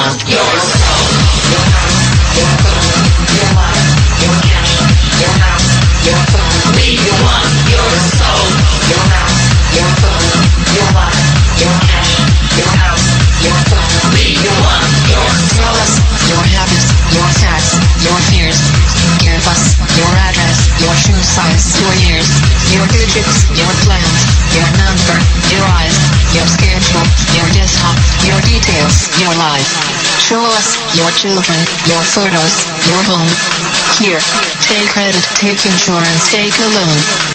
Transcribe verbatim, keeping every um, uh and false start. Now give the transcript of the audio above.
want your soul, your house, your phone, your life, your cash, your house, your phone. We want your soul, your house, your phone, your life, your cash, your house, your phone. We want your Tell us your habits, your facts, your fears. Give us your address, your shoe size, your years, your digits, your plans, your number, your eyes, your schedule, your desktop, your details, your life. Show us your children, your photos, your home. Here, take credit, take insurance, take a loan.